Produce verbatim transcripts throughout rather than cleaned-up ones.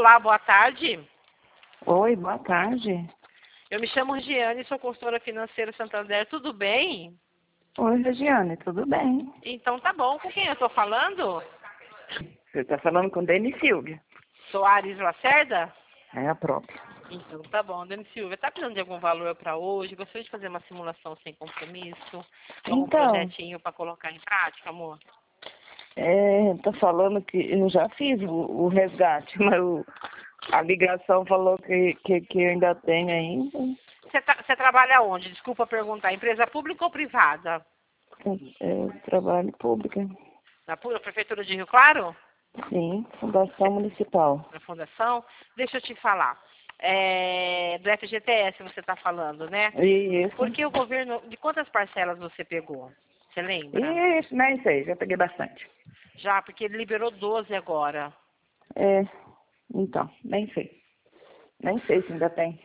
Olá, boa tarde. Oi, boa tarde. Eu me chamo Regiane, sou consultora financeira Santander, tudo bem? Oi, Regiane, tudo bem? Então tá bom, com quem eu tô falando? Você está falando com Dani Silvia. Soares Lacerda? É a própria. Então tá bom, Dani Silvia, tá precisando de algum valor para hoje? Gostaria de fazer uma simulação sem compromisso? Algum Então, projetinho para colocar em prática, amor? é, tá falando que eu já fiz o, o resgate, mas o, a ligação falou que, que, que eu ainda tenho ainda. Você tá, você trabalha onde? Desculpa perguntar, empresa pública ou privada? É, trabalho público. Na pu- Prefeitura de Rio Claro? Sim, Fundação Municipal. Na fundação? Deixa eu te falar. É, do F G T S você está falando, né? Isso. Porque o governo, de quantas parcelas você pegou? Você lembra? Isso, nem sei, já peguei bastante. Já, porque ele liberou doze agora. É, então, nem sei. Nem sei se ainda tem.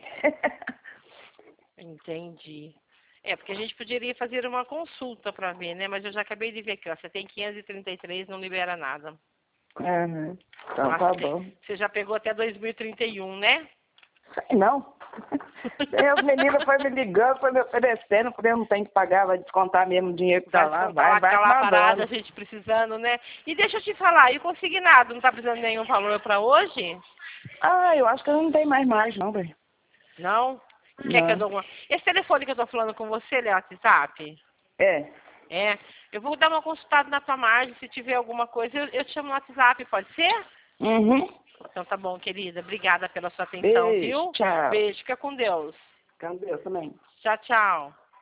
Entendi. É, porque a gente poderia fazer uma consulta para ver, né? Mas eu já acabei de ver aqui, ó. Você tem quinhentos e trinta e três, não libera nada. Uhum. Então Mas tá você bom. você já pegou até dois mil e trinta e um, né? Sei não. Daí os meninos foram me ligando, foram me oferecendo, porque eu não tenho que pagar, vai descontar mesmo o dinheiro que tá Vai lá, descontar vai, lá que vai tá lá parada, a mandando. gente precisando, né? E deixa eu te falar, e o consignado, não tá precisando de nenhum valor para hoje? Ah, eu acho que eu não tenho mais mais, não, velho. Não? Quer que eu Não. dou uma... Esse telefone que eu tô falando com você, ele é WhatsApp? É. É. Eu vou dar uma consultada na tua margem, se tiver alguma coisa, eu, eu te chamo no WhatsApp, pode ser? Uhum. Então tá bom, querida. Obrigada pela sua atenção, Beijo, viu? tchau. Beijo, fica com Deus. Com Deus também. Tchau, tchau.